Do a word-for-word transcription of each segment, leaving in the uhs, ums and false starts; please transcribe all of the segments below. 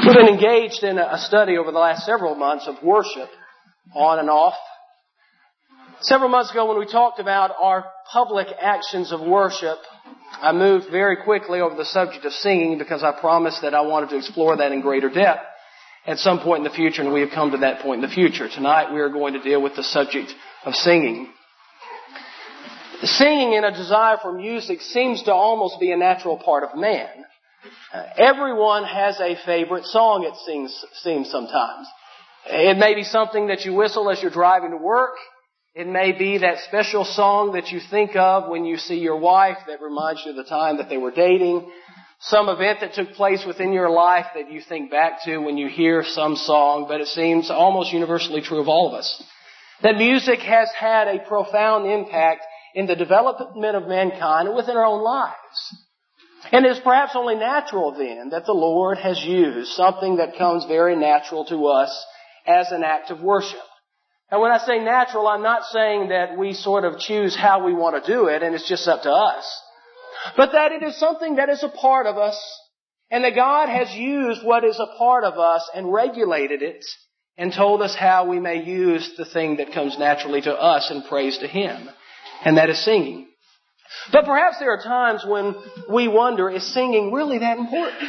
We've been engaged in a study over the last several months of worship, on and off. Several months ago when we talked about our public actions of worship, I moved very quickly over the subject of singing because I promised that I wanted to explore that in greater depth at some point in the future, and we have come to that point in the future. Tonight we are going to deal with the subject of singing. Singing and a desire for music seems to almost be a natural part of man. Uh, everyone has a favorite song, it seems, seems sometimes. It may be something that you whistle as you're driving to work. It may be that special song that you think of when you see your wife that reminds you of the time that they were dating. Some event that took place within your life that you think back to when you hear some song, but it seems almost universally true of all of us. That music has had a profound impact in the development of mankind and within our own lives. And it is perhaps only natural then that the Lord has used something that comes very natural to us as an act of worship. And when I say natural, I'm not saying that we sort of choose how we want to do it and it's just up to us. But that it is something that is a part of us and that God has used what is a part of us and regulated it and told us how we may use the thing that comes naturally to us in praise to Him. And that is singing. But perhaps there are times when we wonder, is singing really that important?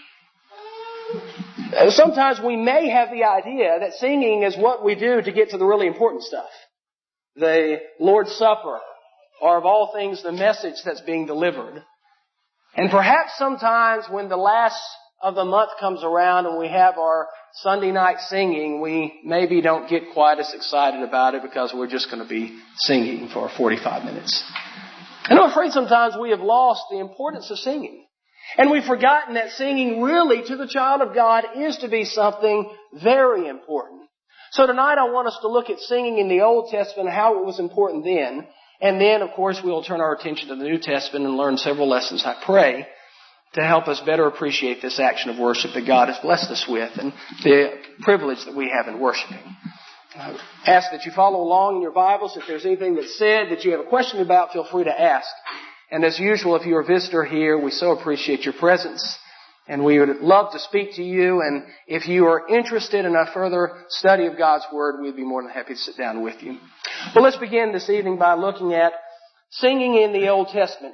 Sometimes we may have the idea that singing is what we do to get to the really important stuff. The Lord's Supper, or of all things, the message that's being delivered. And perhaps sometimes when the last of the month comes around and we have our Sunday night singing, we maybe don't get quite as excited about it because we're just going to be singing for forty-five minutes. And I'm afraid sometimes we have lost the importance of singing. And we've forgotten that singing really to the child of God is to be something very important. So tonight I want us to look at singing in the Old Testament, how it was important then. And then, of course, we'll turn our attention to the New Testament and learn several lessons, I pray, to help us better appreciate this action of worship that God has blessed us with and the privilege that we have in worshiping. I ask that you follow along in your Bibles. If there's anything that's said that you have a question about, feel free to ask. And as usual, if you're a visitor here, we so appreciate your presence. And we would love to speak to you. And if you are interested in a further study of God's Word, we'd be more than happy to sit down with you. Well, let's begin this evening by looking at singing in the Old Testament.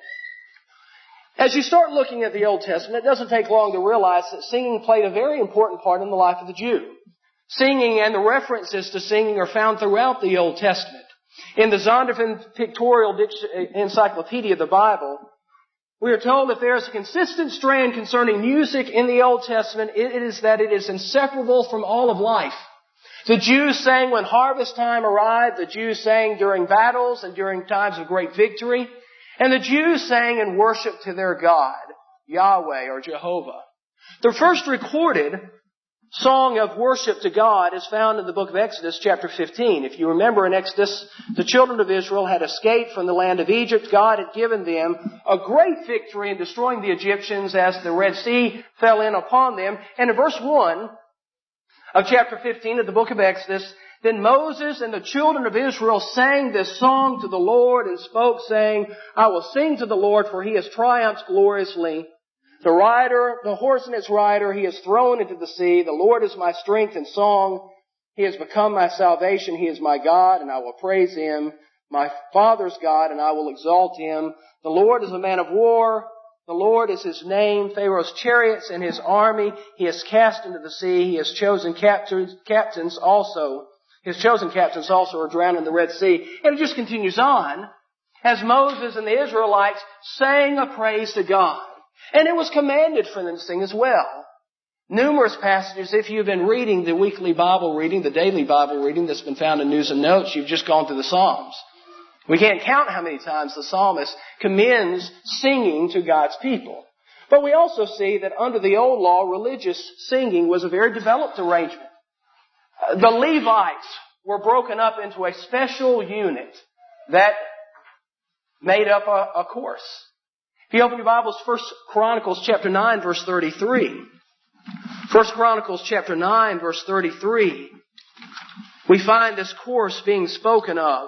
As you start looking at the Old Testament, it doesn't take long to realize that singing played a very important part in the life of the Jew. Singing and the references to singing are found throughout the Old Testament. In the Zondervan Pictorial Encyclopedia of the Bible, we are told that there is a consistent strand concerning music in the Old Testament. It is that it is inseparable from all of life. The Jews sang when harvest time arrived. The Jews sang during battles and during times of great victory. And the Jews sang in worship to their God, Yahweh or Jehovah. The first recorded song of worship to God is found in the book of Exodus chapter fifteen. If you remember in Exodus, the children of Israel had escaped from the land of Egypt. God had given them a great victory in destroying the Egyptians as the Red Sea fell in upon them. And in verse one of chapter fifteen of the book of Exodus, then Moses and the children of Israel sang this song to the Lord and spoke, saying, I will sing to the Lord, for He has triumphed gloriously. The rider, the horse and its rider, He is thrown into the sea. The Lord is my strength and song. He has become my salvation. He is my God, and I will praise Him. My Father's God, and I will exalt Him. The Lord is a man of war. The Lord is His name. Pharaoh's chariots and his army He has cast into the sea. He has chosen captains, captains also. His chosen captains also are drowned in the Red Sea. And it just continues on as Moses and the Israelites sang a praise to God. And it was commanded for them to sing as well. Numerous passages, if you've been reading the weekly Bible reading, the daily Bible reading that's been found in News and Notes, you've just gone through the Psalms. We can't count how many times the psalmist commends singing to God's people. But we also see that under the old law, religious singing was a very developed arrangement. The Levites were broken up into a special unit that made up a, a course. If you open your Bibles, First Chronicles chapter nine, verse thirty-three. First Chronicles chapter nine, verse thirty-three. We find this course being spoken of.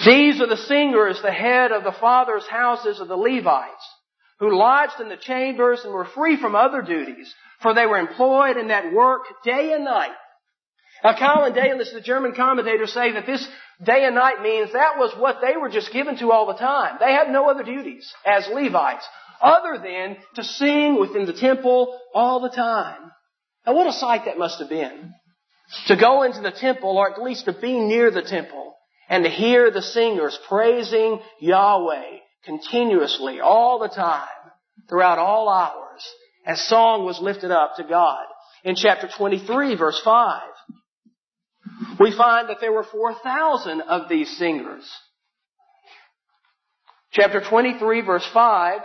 These are the singers, the head of the fathers' houses of the Levites, who lodged in the chambers and were free from other duties, for they were employed in that work day and night. Now, Colin Dalis, the German commentators, say that this day and night means that was what they were just given to all the time. They had no other duties as Levites other than to sing within the temple all the time. Now, what a sight that must have been. To go into the temple, or at least to be near the temple, and to hear the singers praising Yahweh continuously all the time, throughout all hours, as song was lifted up to God. In chapter twenty-three, verse five, we find that there were four thousand of these singers. Chapter twenty-three, verse five,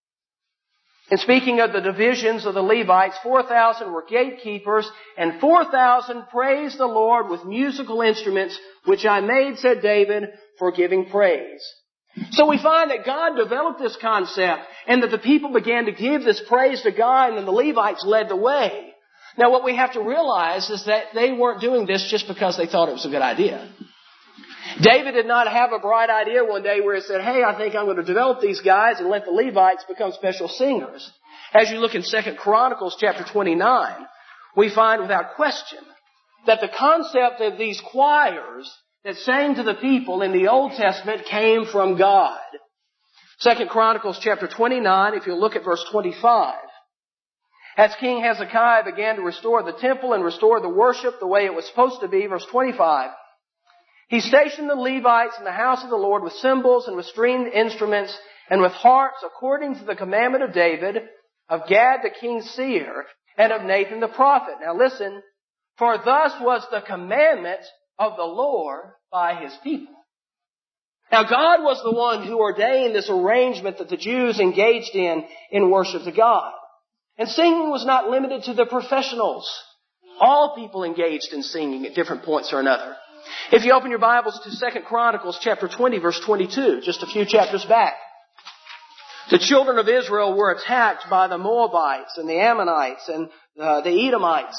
and speaking of the divisions of the Levites, four thousand were gatekeepers, and four thousand praised the Lord with musical instruments, which I made, said David, for giving praise. So we find that God developed this concept, and that the people began to give this praise to God, and then the Levites led the way. Now, what we have to realize is that they weren't doing this just because they thought it was a good idea. David did not have a bright idea one day where he said, hey, I think I'm going to develop these guys and let the Levites become special singers. As you look in Second Chronicles chapter twenty-nine, we find without question that the concept of these choirs that sang to the people in the Old Testament came from God. Second Chronicles chapter twenty-nine, if you look at verse twenty-five. As King Hezekiah began to restore the temple and restore the worship the way it was supposed to be, verse twenty-five, he stationed the Levites in the house of the Lord with cymbals and with stringed instruments and with harps according to the commandment of David, of Gad the king's seer, and of Nathan the prophet. Now listen, for thus was the commandment of the Lord by His people. Now God was the one who ordained this arrangement that the Jews engaged in in worship to God. And singing was not limited to the professionals. All people engaged in singing at different points or another. If you open your Bibles to Second Chronicles chapter twenty, verse twenty-two, just a few chapters back, the children of Israel were attacked by the Moabites and the Ammonites and uh, the Edomites.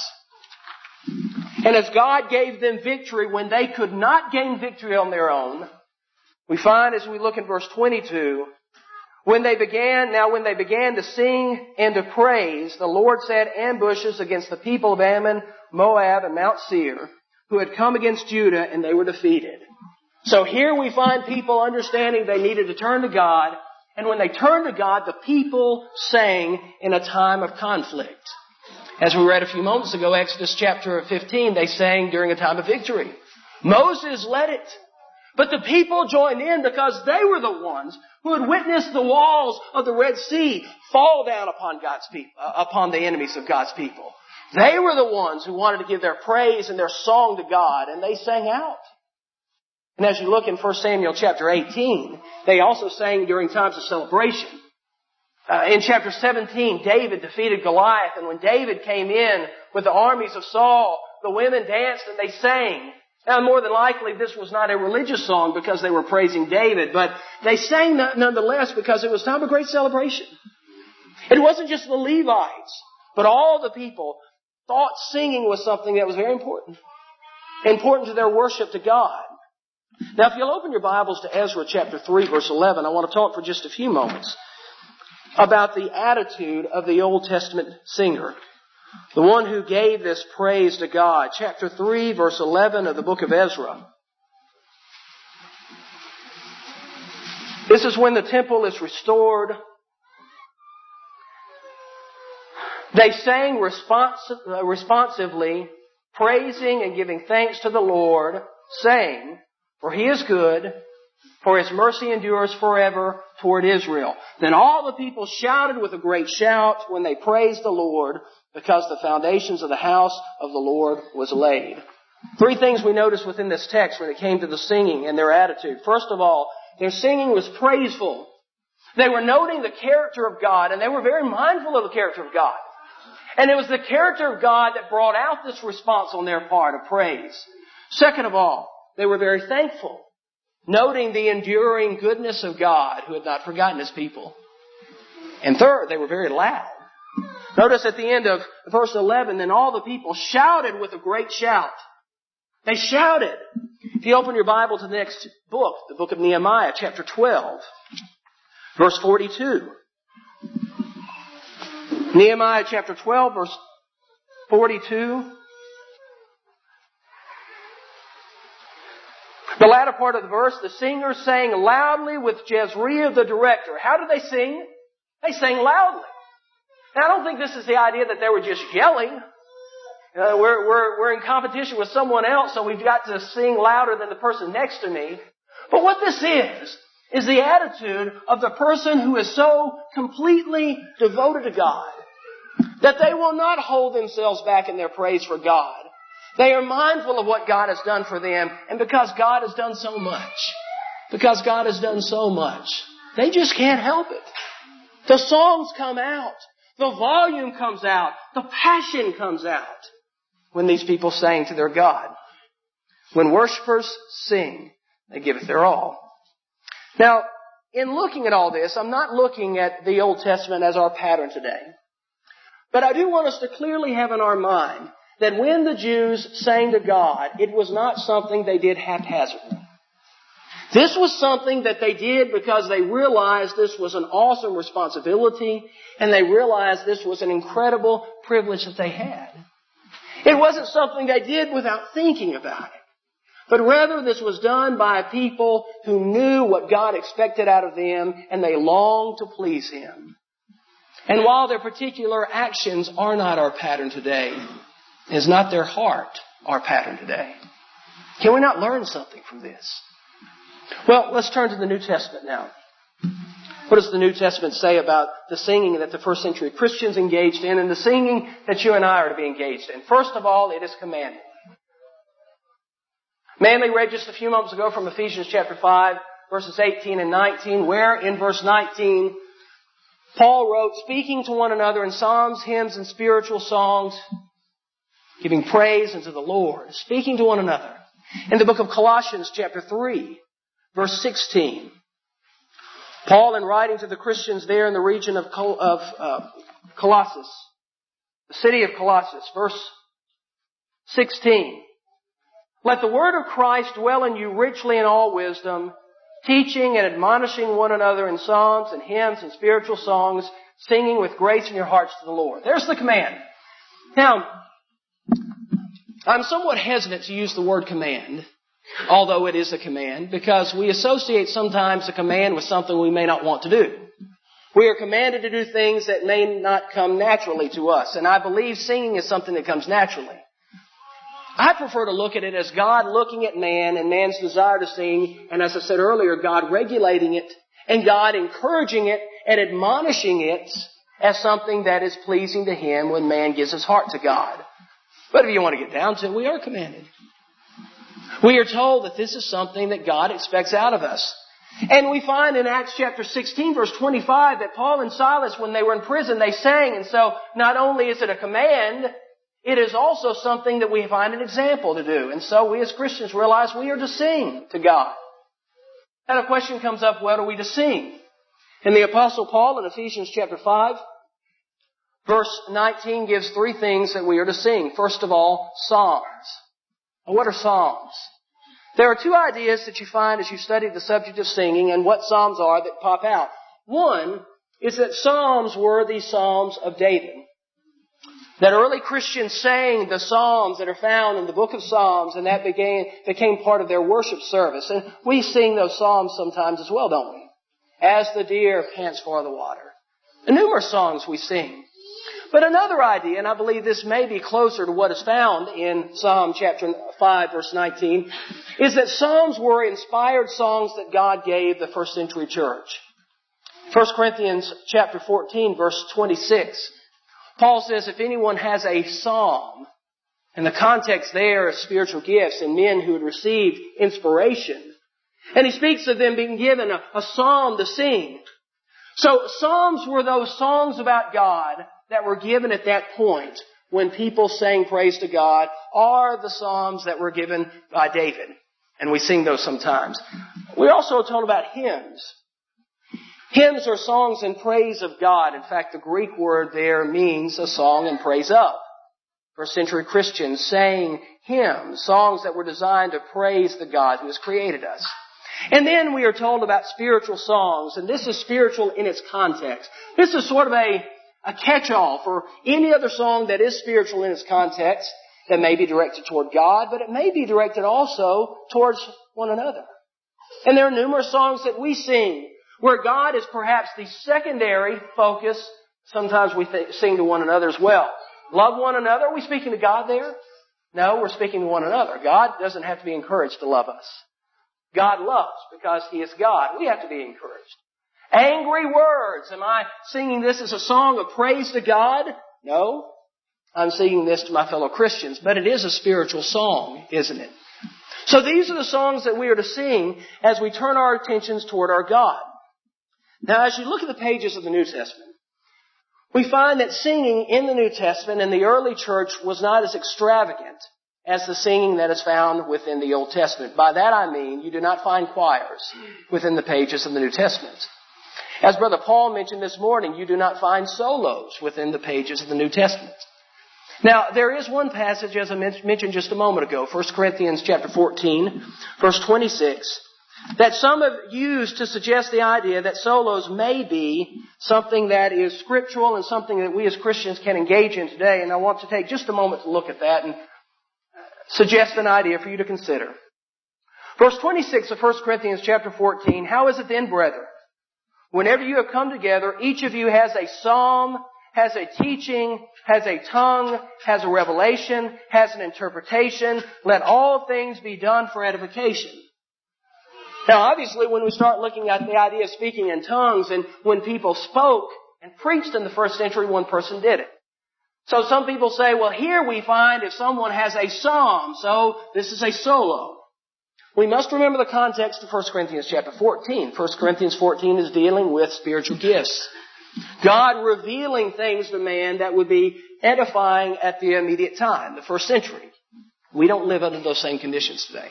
And as God gave them victory when they could not gain victory on their own, we find as we look in verse twenty-two, when they began, now when they began to sing and to praise, the Lord set ambushes against the people of Ammon, Moab, and Mount Seir, who had come against Judah, and they were defeated. So here we find people understanding they needed to turn to God, and when they turned to God, the people sang in a time of conflict. As we read a few moments ago, Exodus chapter fifteen, they sang during a time of victory. Moses led it. But the people joined in because they were the ones who had witnessed the walls of the Red Sea fall down upon God's people, uh, upon the enemies of God's people. They were the ones who wanted to give their praise and their song to God, and they sang out. And as you look in First Samuel chapter eighteen, they also sang during times of celebration. Uh, in chapter seventeen, David defeated Goliath, and when David came in with the armies of Saul, the women danced and they sang. Now, more than likely, this was not a religious song because they were praising David, but they sang nonetheless because it was time of great celebration. It wasn't just the Levites, but all the people thought singing was something that was very important. Important to their worship to God. Now, if you'll open your Bibles to Ezra chapter three, verse eleven, I want to talk for just a few moments about the attitude of the Old Testament singer. The one who gave this praise to God. Chapter three, verse eleven of the book of Ezra. This is when the temple is restored. They sang respons- uh, responsively, praising and giving thanks to the Lord, saying, for He is good, for His mercy endures forever toward Israel. Then all the people shouted with a great shout when they praised the Lord, because the foundations of the house of the Lord was laid. Three things we notice within this text when it came to the singing and their attitude. First of all, their singing was praiseful. They were noting the character of God, and they were very mindful of the character of God. And it was the character of God that brought out this response on their part of praise. Second of all, they were very thankful, noting the enduring goodness of God who had not forgotten His people. And third, they were very loud. Notice at the end of verse eleven, then all the people shouted with a great shout. They shouted. If you open your Bible to the next book, the book of Nehemiah, chapter twelve, verse forty-two. Nehemiah chapter twelve, verse forty-two. The latter part of the verse, the singers sang loudly with Jezreel the director. How did they sing? They sang loudly. Now, I don't think this is the idea that they were just yelling. Uh, we're, we're, we're in competition with someone else, so we've got to sing louder than the person next to me. But what this is, is the attitude of the person who is so completely devoted to God that they will not hold themselves back in their praise for God. They are mindful of what God has done for them, and because God has done so much, because God has done so much, they just can't help it. The songs come out. The volume comes out. The passion comes out when these people sing to their God. When worshipers sing, they give it their all. Now, in looking at all this, I'm not looking at the Old Testament as our pattern today. But I do want us to clearly have in our mind that when the Jews sang to God, it was not something they did haphazardly. This was something that they did because they realized this was an awesome responsibility, and they realized this was an incredible privilege that they had. It wasn't something they did without thinking about it, but rather this was done by people who knew what God expected out of them, and they longed to please Him. And while their particular actions are not our pattern today, is not their heart our pattern today? Can we not learn something from this? Well, let's turn to the New Testament now. What does the New Testament say about the singing that the first century Christians engaged in and the singing that you and I are to be engaged in? First of all, it is commanded. Manley read just a few moments ago from Ephesians chapter five, verses eighteen and nineteen, where in verse nineteen, Paul wrote, speaking to one another in psalms, hymns, and spiritual songs, giving praise unto the Lord, speaking to one another. In the book of Colossians chapter three, verse sixteen, Paul, in writing to the Christians there in the region of, Col- of uh, Colossus, the city of Colossus, verse sixteen, let the word of Christ dwell in you richly in all wisdom, teaching and admonishing one another in psalms and hymns and spiritual songs, singing with grace in your hearts to the Lord. There's the command. Now, I'm somewhat hesitant to use the word command, although it is a command, because we associate sometimes a command with something we may not want to do. We are commanded to do things that may not come naturally to us, and I believe singing is something that comes naturally. I prefer to look at it as God looking at man and man's desire to sing, and as I said earlier, God regulating it, and God encouraging it and admonishing it as something that is pleasing to Him when man gives his heart to God. But if you want to get down to it, we are commanded. We are told that this is something that God expects out of us. And we find in Acts chapter sixteen, verse twenty-five, that Paul and Silas, when they were in prison, they sang. And so not only is it a command, it is also something that we find an example to do. And so we as Christians realize we are to sing to God. And a question comes up, what are we to sing? And the Apostle Paul in Ephesians chapter five, verse nineteen gives three things that we are to sing. First of all, psalms. What are psalms? There are two ideas that you find as you study the subject of singing and what psalms are that pop out. One is that psalms were the psalms of David. That early Christians sang the psalms that are found in the book of Psalms, and that began, became part of their worship service. And we sing those psalms sometimes as well, don't we? As the deer pants for the water. And numerous songs we sing. But another idea, and I believe this may be closer to what is found in Psalm chapter five, verse nineteen, is that psalms were inspired songs that God gave the first century church. First Corinthians chapter fourteen, verse twenty-six. Paul says if anyone has a psalm, and the context there is spiritual gifts and men who had received inspiration, and he speaks of them being given a, a psalm to sing. So psalms were those songs about God that were given at that point when people sang praise to God, are the psalms that were given by David. And we sing those sometimes. We're also told about hymns. Hymns are songs in praise of God. In fact, the Greek word there means a song in praise of. First century Christians sang hymns, songs that were designed to praise the God who has created us. And then we are told about spiritual songs, and this is spiritual in its context. This is sort of a, a catch-all for any other song that is spiritual in its context, that may be directed toward God, but it may be directed also towards one another. And there are numerous songs that we sing where God is perhaps the secondary focus. Sometimes we th- sing to one another as well. Love one another. Are we speaking to God there? No, we're speaking to one another. God doesn't have to be encouraged to love us. God loves because He is God. We have to be encouraged. Angry words. Am I singing this as a song of praise to God? No. I'm singing this to my fellow Christians. But it is a spiritual song, isn't it? So these are the songs that we are to sing as we turn our attentions toward our God. Now, as you look at the pages of the New Testament, we find that singing in the New Testament in the early church was not as extravagant as the singing that is found within the Old Testament. By that I mean, you do not find choirs within the pages of the New Testament. As Brother Paul mentioned this morning, you do not find solos within the pages of the New Testament. Now, there is one passage, as I mentioned just a moment ago, First Corinthians chapter fourteen, verse twenty-six, that some have used to suggest the idea that solos may be something that is scriptural and something that we as Christians can engage in today. And I want to take just a moment to look at that and suggest an idea for you to consider. Verse twenty-six of First Corinthians chapter fourteen, how is it then, brethren? Whenever you have come together, each of you has a psalm, has a teaching, has a tongue, has a revelation, has an interpretation. Let all things be done for edification. Now, obviously, when we start looking at the idea of speaking in tongues, and when people spoke and preached in the first century, one person did it. So some people say, well, here we find if someone has a psalm, so this is a solo. We must remember the context of First Corinthians chapter fourteen. First Corinthians fourteen is dealing with spiritual gifts. God revealing things to man that would be edifying at the immediate time, the first century. We don't live under those same conditions today.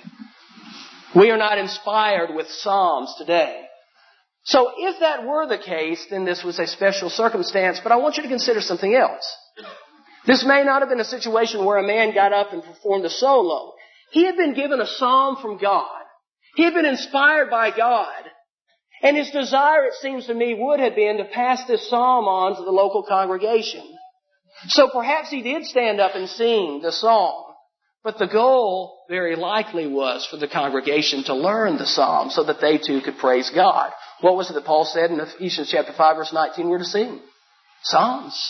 We are not inspired with psalms today. So if that were the case, then this was a special circumstance. But I want you to consider something else. This may not have been a situation where a man got up and performed a solo. He had been given a psalm from God. He had been inspired by God. And his desire, it seems to me, would have been to pass this psalm on to the local congregation. So perhaps he did stand up and sing the psalm. But the goal very likely was for the congregation to learn the psalm so that they too could praise God. What was it that Paul said in Ephesians chapter five, verse nineteen, we're to sing? Psalms.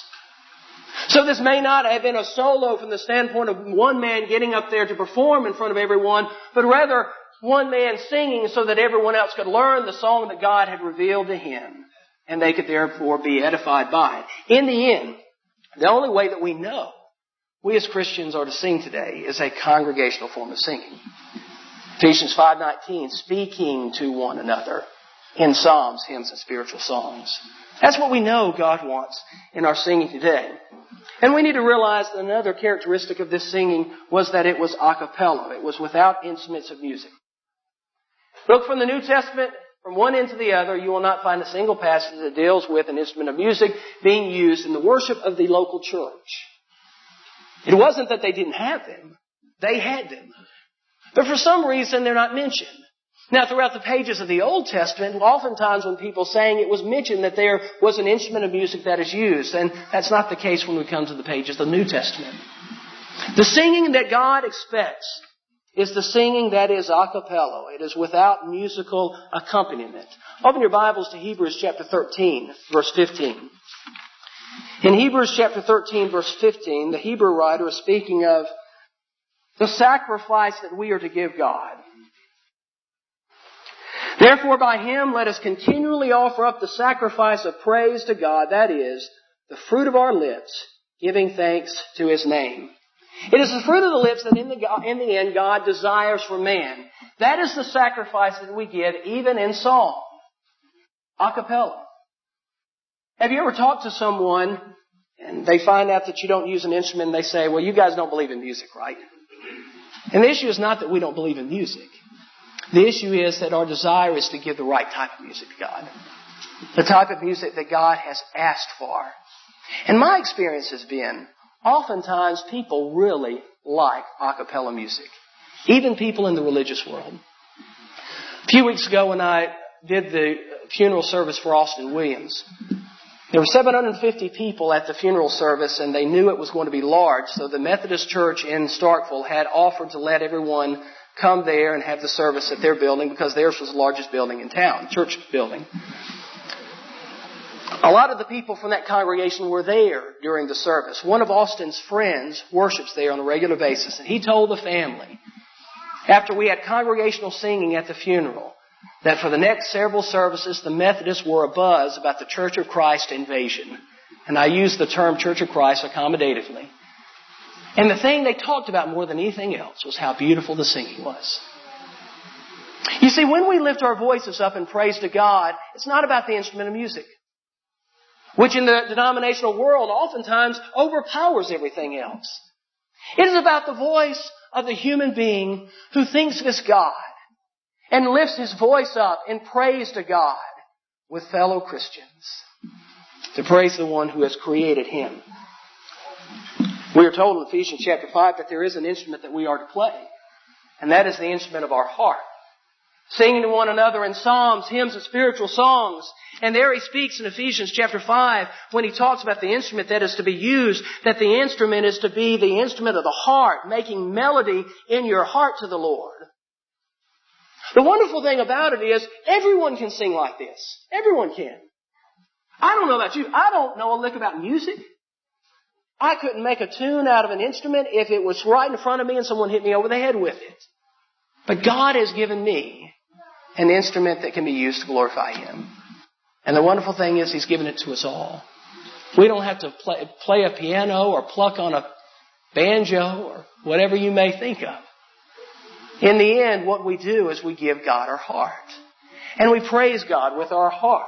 So this may not have been a solo from the standpoint of one man getting up there to perform in front of everyone, but rather one man singing so that everyone else could learn the song that God had revealed to him, and they could therefore be edified by it. In the end, the only way that we know we as Christians are to sing today is a congregational form of singing. Ephesians five nineteen, speaking to one another in psalms, hymns, and spiritual songs. That's what we know God wants in our singing today. And we need to realize that another characteristic of this singing was that it was a cappella. It was without instruments of music. Look from the New Testament, from one end to the other, you will not find a single passage that deals with an instrument of music being used in the worship of the local church. It wasn't that they didn't have them. They had them. But for some reason, they're not mentioned. Now, throughout the pages of the Old Testament, oftentimes when people sang, it was mentioned that there was an instrument of music that is used. And that's not the case when we come to the pages of the New Testament. The singing that God expects is the singing that is a cappella. It is without musical accompaniment. Open your Bibles to Hebrews chapter thirteen, verse fifteen. In Hebrews chapter thirteen, verse fifteen, the Hebrew writer is speaking of the sacrifice that we are to give God. Therefore, by Him, let us continually offer up the sacrifice of praise to God, that is, the fruit of our lips, giving thanks to His name. It is the fruit of the lips that in the, in the end God desires for man. That is the sacrifice that we give even in song. A cappella. Have you ever talked to someone and they find out that you don't use an instrument and they say, well, you guys don't believe in music, right? And the issue is not that we don't believe in music. The issue is that our desire is to give the right type of music to God. The type of music that God has asked for. And my experience has been, oftentimes people really like a cappella music, even people in the religious world. A few weeks ago when I did the funeral service for Austin Williams, there were seven hundred fifty people at the funeral service, and they knew it was going to be large, so the Methodist Church in Starkville had offered to let everyone come there and have the service at their building because theirs was the largest building in town, church building. A lot of the people from that congregation were there during the service. One of Austin's friends worships there on a regular basis, and he told the family, after we had congregational singing at the funeral, that for the next several services, the Methodists were abuzz about the Church of Christ invasion. And I use the term Church of Christ accommodatively. And the thing they talked about more than anything else was how beautiful the singing was. You see, when we lift our voices up in praise to God, it's not about the instrument of music, which in the denominational world oftentimes overpowers everything else. It is about the voice of the human being who thinks of his God and lifts his voice up in praise to God with fellow Christians to praise the one who has created him. We are told in Ephesians chapter five that there is an instrument that we are to play, and that is the instrument of our heart. Singing to one another in psalms, hymns, and spiritual songs. And there he speaks in Ephesians chapter five when he talks about the instrument that is to be used, that the instrument is to be the instrument of the heart, making melody in your heart to the Lord. The wonderful thing about it is everyone can sing like this. Everyone can. I don't know about you. I don't know a lick about music. I couldn't make a tune out of an instrument if it was right in front of me and someone hit me over the head with it. But God has given me an instrument that can be used to glorify Him. And the wonderful thing is He's given it to us all. We don't have to play, play a piano or pluck on a banjo or whatever you may think of. In the end, what we do is we give God our heart. And we praise God with our heart.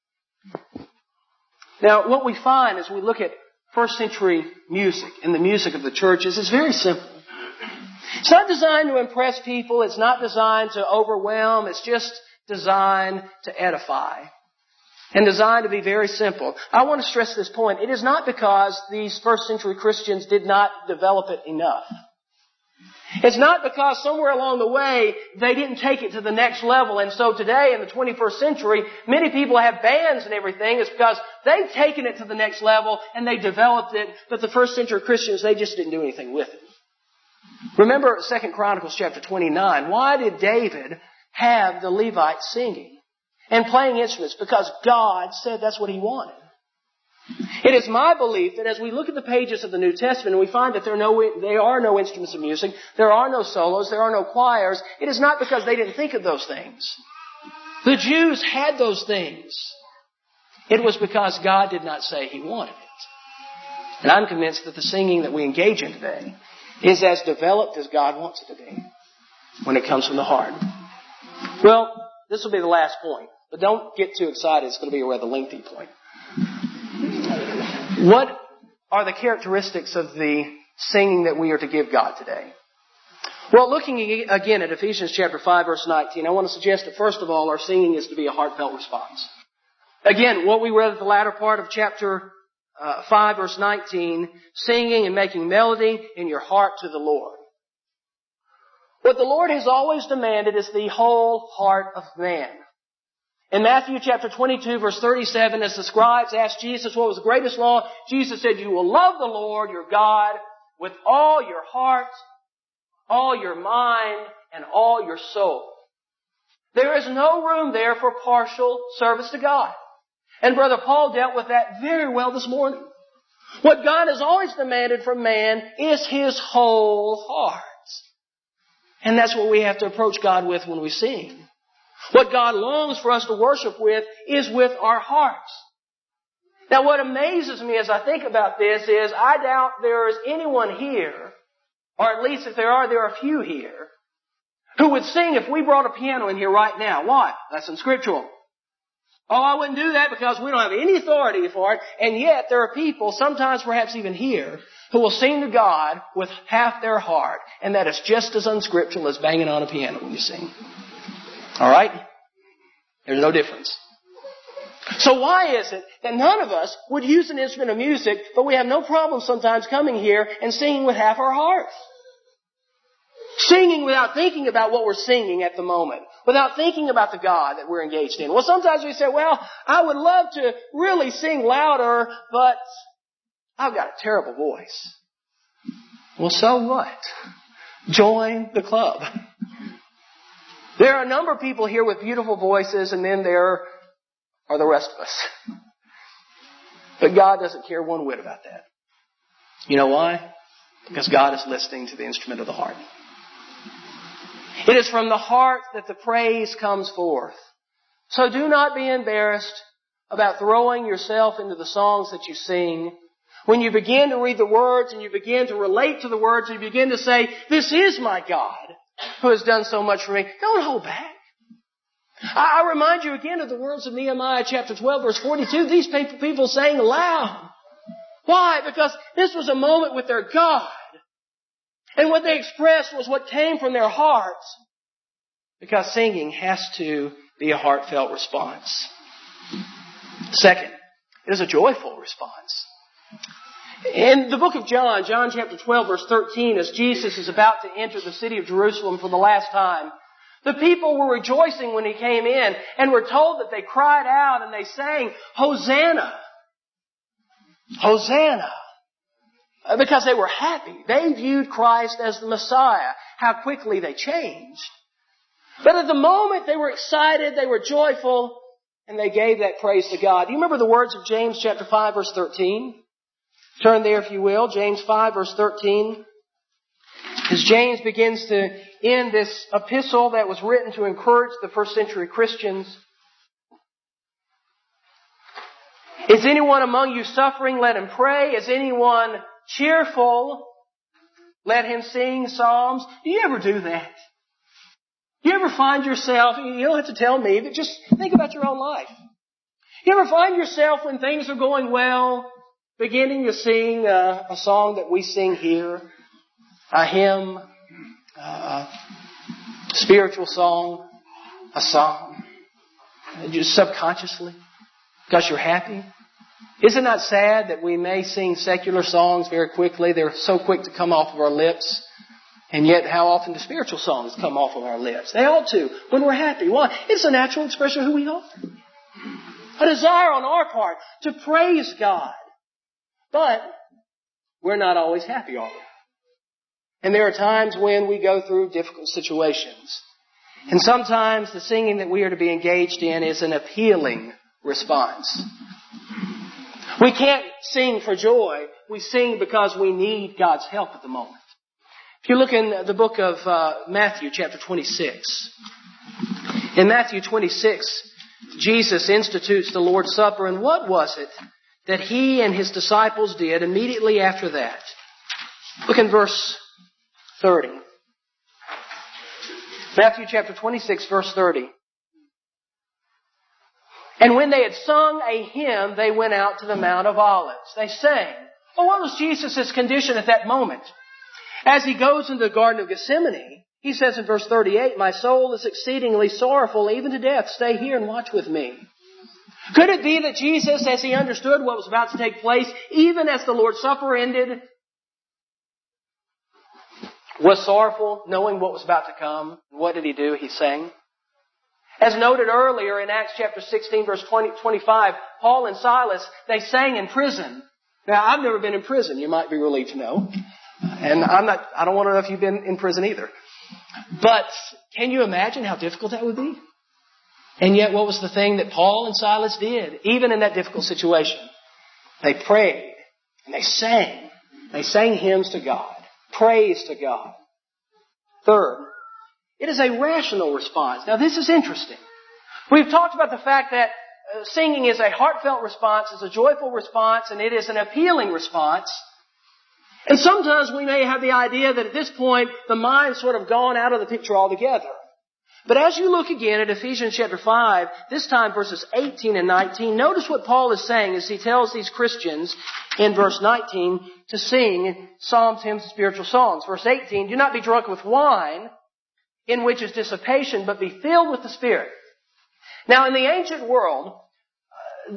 Now, what we find as we look at first century music and the music of the churches is very simple. It's not designed to impress people. It's not designed to overwhelm. It's just designed to edify and designed to be very simple. I want to stress this point. It is not because these first century Christians did not develop it enough. It's not because somewhere along the way they didn't take it to the next level. And so today in the twenty-first century, many people have bands and everything. It's because they've taken it to the next level and they developed it. But the first century Christians, they just didn't do anything with it. Remember Second Chronicles chapter twenty-nine. Why did David have the Levites singing and playing instruments? Because God said that's what He wanted. It is my belief that as we look at the pages of the New Testament and we find that there are no, there are no instruments of music, there are no solos, there are no choirs, it is not because they didn't think of those things. The Jews had those things. It was because God did not say He wanted it. And I'm convinced that the singing that we engage in today is as developed as God wants it to be when it comes from the heart. Well, this will be the last point, but don't get too excited. It's going to be a rather lengthy point. What are the characteristics of the singing that we are to give God today? Well, looking again at Ephesians chapter five, verse nineteen, I want to suggest that first of all, our singing is to be a heartfelt response. Again, what we read at the latter part of chapter uh, five, verse nineteen, singing and making melody in your heart to the Lord. What the Lord has always demanded is the whole heart of man. In Matthew chapter twenty-two, verse thirty-seven, as the scribes asked Jesus what was the greatest law, Jesus said, you will love the Lord your God with all your heart, all your mind, and all your soul. There is no room there for partial service to God. And Brother Paul dealt with that very well this morning. What God has always demanded from man is His whole heart. And that's what we have to approach God with when we sing. What God longs for us to worship with is with our hearts. Now what amazes me as I think about this is I doubt there is anyone here, or at least if there are, there are a few here, who would sing if we brought a piano in here right now. Why? That's unscriptural. Oh, I wouldn't do that because we don't have any authority for it. And yet there are people, sometimes perhaps even here, who will sing to God with half their heart. And that is just as unscriptural as banging on a piano when you sing. All right? There's no difference. So why is it that none of us would use an instrument of music, but we have no problem sometimes coming here and singing with half our hearts? Singing without thinking about what we're singing at the moment. Without thinking about the God that we're engaged in. Well, sometimes we say, well, I would love to really sing louder, but I've got a terrible voice. Well, so what? Join the club. There are a number of people here with beautiful voices, and then there are the rest of us. But God doesn't care one whit about that. You know why? Because God is listening to the instrument of the heart. It is from the heart that the praise comes forth. So do not be embarrassed about throwing yourself into the songs that you sing. When you begin to read the words and you begin to relate to the words and you begin to say, this is my God who has done so much for me, don't hold back. I, I remind you again of the words of Nehemiah chapter twelve verse forty-two. These people, people sang aloud. Why? Because this was a moment with their God. And what they expressed was what came from their hearts. Because singing has to be a heartfelt response. Second, it is a joyful response. In the book of John, John chapter twelve verse thirteen, as Jesus is about to enter the city of Jerusalem for the last time, the people were rejoicing when He came in, and were told that they cried out and they sang, Hosanna! Hosanna! Because they were happy. They viewed Christ as the Messiah. How quickly they changed. But at the moment they were excited, they were joyful, and they gave that praise to God. Do you remember the words of James chapter five verse thirteen? Turn there if you will. James five verse thirteen. As James begins to end this epistle that was written to encourage the first century Christians. Is anyone among you suffering? Let him pray. Is anyone cheerful? Let him sing psalms. Do you ever do that? You ever find yourself, you don't have to tell me, but just think about your own life. You ever find yourself when things are going well, beginning to sing a, a song that we sing here, a hymn, a spiritual song, a song, just subconsciously, because you're happy? Isn't that sad that we may sing secular songs very quickly? They're so quick to come off of our lips. And yet, how often do spiritual songs come off of our lips? They ought to, when we're happy. Why? It's a natural expression of who we are. A desire on our part to praise God. But we're not always happy, are we? And there are times when we go through difficult situations. And sometimes the singing that we are to be engaged in is an appealing response. We can't sing for joy. We sing because we need God's help at the moment. If you look in the book of uh, Matthew chapter twenty-six. In Matthew twenty-six, Jesus institutes the Lord's Supper. And what was it that He and His disciples did immediately after that? Look in verse thirty. Matthew chapter twenty-six, verse thirty. And when they had sung a hymn, they went out to the Mount of Olives. They sang. Well, what was Jesus' condition at that moment? As He goes into the Garden of Gethsemane, He says in verse thirty-eight, my soul is exceedingly sorrowful, even to death. Stay here and watch with me. Could it be that Jesus, as He understood what was about to take place, even as the Lord's Supper ended, was sorrowful, knowing what was about to come? What did He do? He sang. As noted earlier in Acts chapter sixteen, verse twenty, twenty-five, Paul and Silas, they sang in prison. Now, I've never been in prison, you might be relieved to know. And I'm not, I don't want to know if you've been in prison either. But can you imagine how difficult that would be? And yet, what was the thing that Paul and Silas did, even in that difficult situation? They prayed and they sang. They sang hymns to God, praise to God. Third, it is a rational response. Now, this is interesting. We've talked about the fact that uh, singing is a heartfelt response, is a joyful response, and it is an appealing response. And sometimes we may have the idea that at this point, the mind's sort of gone out of the picture altogether. But as you look again at Ephesians chapter five, this time verses eighteen and nineteen, notice what Paul is saying as he tells these Christians in verse nineteen to sing psalms, hymns, and spiritual songs. Verse eighteen, do not be drunk with wine, in which is dissipation, but be filled with the Spirit. Now, in the ancient world,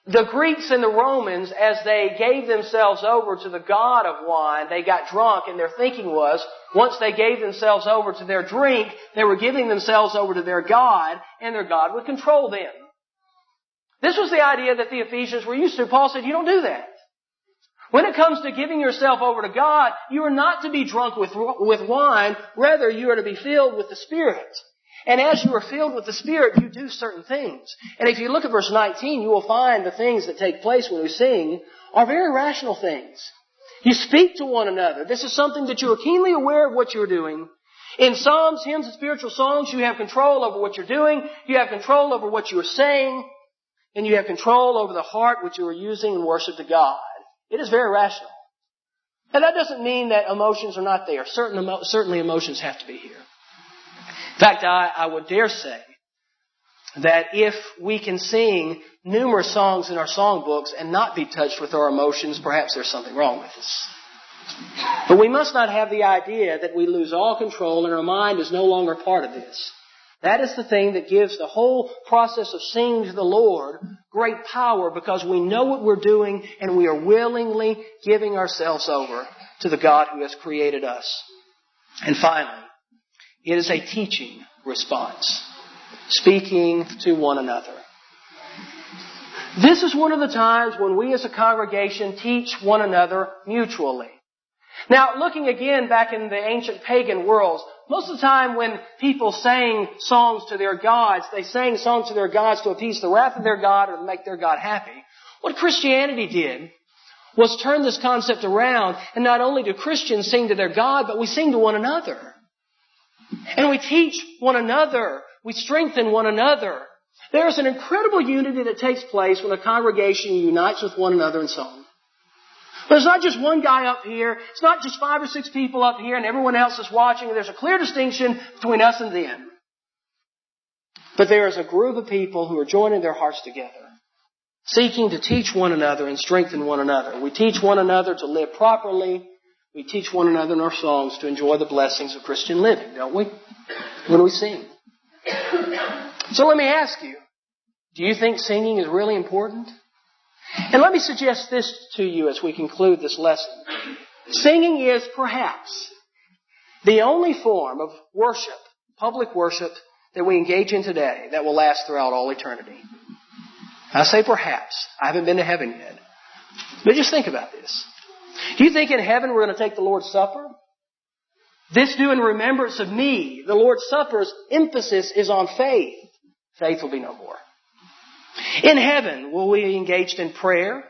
the Greeks and the Romans, as they gave themselves over to the god of wine, they got drunk, and their thinking was, once they gave themselves over to their drink, they were giving themselves over to their god, and their god would control them. This was the idea that the Ephesians were used to. Paul said, you don't do that. When it comes to giving yourself over to God, you are not to be drunk with, with wine. Rather, you are to be filled with the Spirit. And as you are filled with the Spirit, you do certain things. And if you look at verse nineteen, you will find the things that take place when we sing are very rational things. You speak to one another. This is something that you are keenly aware of what you're doing. In psalms, hymns, and spiritual songs, you have control over what you're doing. You have control over what you are saying. And you have control over the heart which you are using in worship to God. It is very rational. And that doesn't mean that emotions are not there. Certain emo- certainly emotions have to be here. In fact, I, I would dare say that if we can sing numerous songs in our songbooks and not be touched with our emotions, perhaps there's something wrong with us. But we must not have the idea that we lose all control and our mind is no longer part of this. That is the thing that gives the whole process of singing to the Lord great power, because we know what we're doing and we are willingly giving ourselves over to the God who has created us. And finally, it is a teaching response. Speaking to one another. This is one of the times when we as a congregation teach one another mutually. Now, looking again back in the ancient pagan worlds, most of the time when people sang songs to their gods, they sang songs to their gods to appease the wrath of their God or to make their God happy. What Christianity did was turn this concept around, and not only do Christians sing to their God, but we sing to one another. And we teach one another. We strengthen one another. There is an incredible unity that takes place when a congregation unites with one another in song. There's not just one guy up here. It's not just five or six people up here and everyone else is watching. There's a clear distinction between us and them. But there is a group of people who are joining their hearts together, seeking to teach one another and strengthen one another. We teach one another to live properly. We teach one another in our songs to enjoy the blessings of Christian living, don't we? When we sing. So let me ask you, do you think singing is really important? And let me suggest this to you as we conclude this lesson. Singing is perhaps the only form of worship, public worship, that we engage in today that will last throughout all eternity. I say perhaps. I haven't been to heaven yet. But just think about this. Do you think in heaven we're going to take the Lord's Supper? This do in remembrance of me. The Lord's Supper's emphasis is on faith. Faith will be no more. In heaven, will we be engaged in prayer?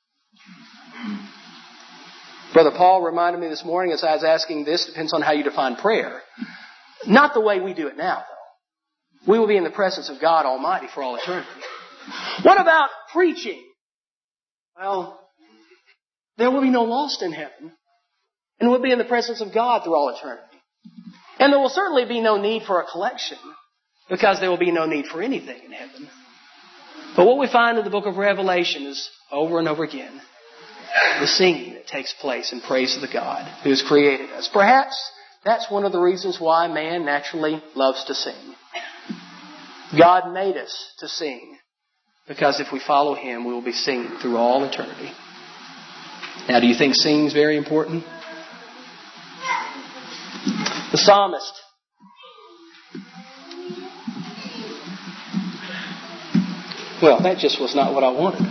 Brother Paul reminded me this morning as I was asking this, depends on how you define prayer. Not the way we do it now, though. We will be in the presence of God Almighty for all eternity. What about preaching? Well, there will be no lost in heaven. And we'll be in the presence of God through all eternity. And there will certainly be no need for a collection, because there will be no need for anything in heaven. But what we find in the book of Revelation is, over and over again, the singing that takes place in praise of the God who has created us. Perhaps that's one of the reasons why man naturally loves to sing. God made us to sing, because if we follow Him, we will be singing through all eternity. Now, do you think singing is very important? The psalmist Well, that just was not what I wanted.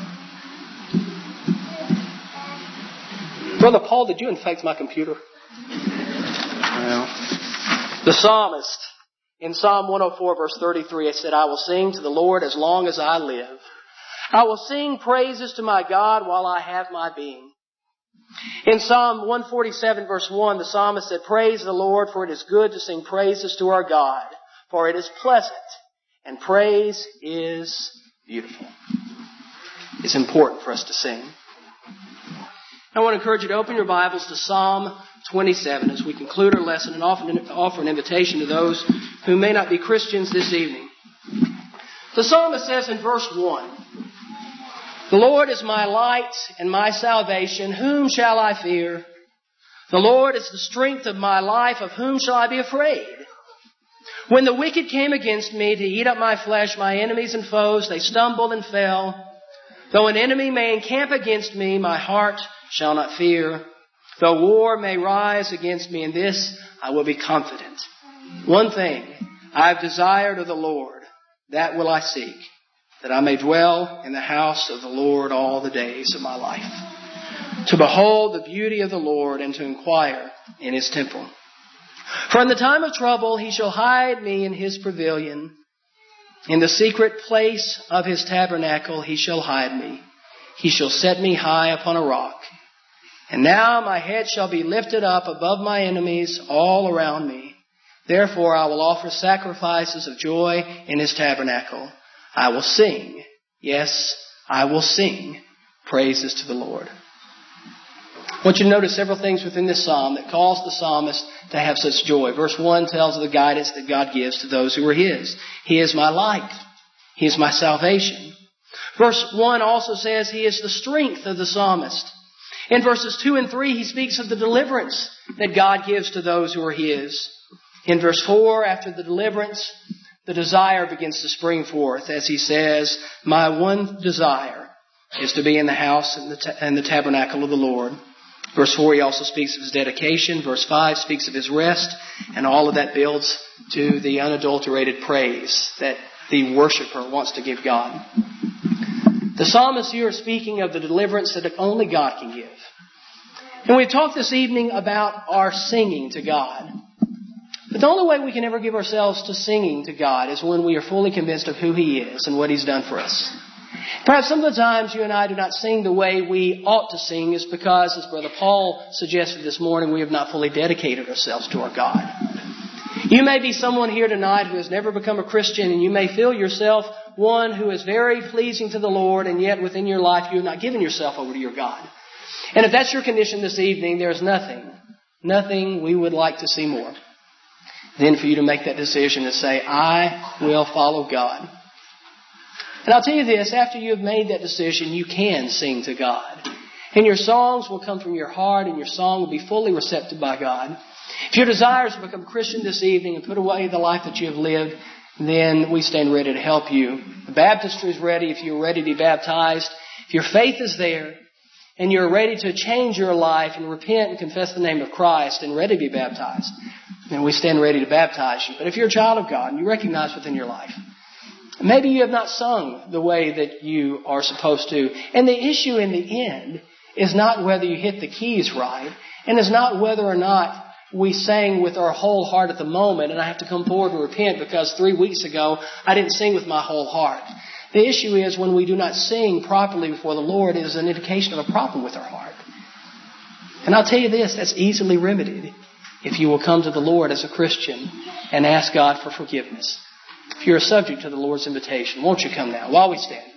Brother Paul, did you infect my computer? Well, the psalmist in Psalm one oh four verse thirty-three, it said, I will sing to the Lord as long as I live. I will sing praises to my God while I have my being. In Psalm one forty-seven verse one, the psalmist said, praise the Lord, for it is good to sing praises to our God, for it is pleasant, and praise is beautiful. It's important for us to sing. I want to encourage you to open your Bibles to Psalm twenty-seven as we conclude our lesson and offer an invitation to those who may not be Christians this evening. The psalmist says in verse one, the Lord is my light and my salvation. Whom shall I fear? The Lord is the strength of my life. Of whom shall I be afraid? When the wicked came against me to eat up my flesh, my enemies and foes, they stumbled and fell. Though an enemy may encamp against me, my heart shall not fear. Though war may rise against me, in this I will be confident. One thing I have desired of the Lord, that will I seek, that I may dwell in the house of the Lord all the days of my life, to behold the beauty of the Lord and to inquire in His temple. For in the time of trouble He shall hide me in His pavilion. In the secret place of His tabernacle He shall hide me. He shall set me high upon a rock. And now my head shall be lifted up above my enemies all around me. Therefore I will offer sacrifices of joy in His tabernacle. I will sing, yes, I will sing praises to the Lord. I want you to notice several things within this psalm that cause the psalmist to have such joy. Verse one tells of the guidance that God gives to those who are His. He is my light. He is my salvation. Verse one also says He is the strength of the psalmist. In verses two and three, he speaks of the deliverance that God gives to those who are His. In verse four, after the deliverance, the desire begins to spring forth as he says, my one desire is to be in the house and the, ta- and the tabernacle of the Lord. Verse four, he also speaks of his dedication. Verse five speaks of his rest. And all of that builds to the unadulterated praise that the worshiper wants to give God. The psalmist here is speaking of the deliverance that only God can give. And we've talked this evening about our singing to God. But the only way we can ever give ourselves to singing to God is when we are fully convinced of who He is and what He's done for us. Perhaps some of the times you and I do not sing the way we ought to sing is because, as Brother Paul suggested this morning, we have not fully dedicated ourselves to our God. You may be someone here tonight who has never become a Christian, and you may feel yourself one who is very pleasing to the Lord, and yet within your life you have not given yourself over to your God. And if that's your condition this evening, there's nothing, nothing we would like to see more than for you to make that decision and say, I will follow God. And I'll tell you this, after you have made that decision, you can sing to God. And your songs will come from your heart, and your song will be fully receptive by God. If your desire is to become a Christian this evening and put away the life that you have lived, then we stand ready to help you. The baptistry is ready if you're ready to be baptized. If your faith is there and you're ready to change your life and repent and confess the name of Christ and ready to be baptized, then we stand ready to baptize you. But if you're a child of God and you recognize within your life, maybe you have not sung the way that you are supposed to. And the issue in the end is not whether you hit the keys right, and is not whether or not we sang with our whole heart at the moment, and I have to come forward and repent because three weeks ago I didn't sing with my whole heart. The issue is when we do not sing properly before the Lord, it is an indication of a problem with our heart. And I'll tell you this, that's easily remedied if you will come to the Lord as a Christian and ask God for forgiveness. If you're subject to the Lord's invitation, won't you come now while we stand?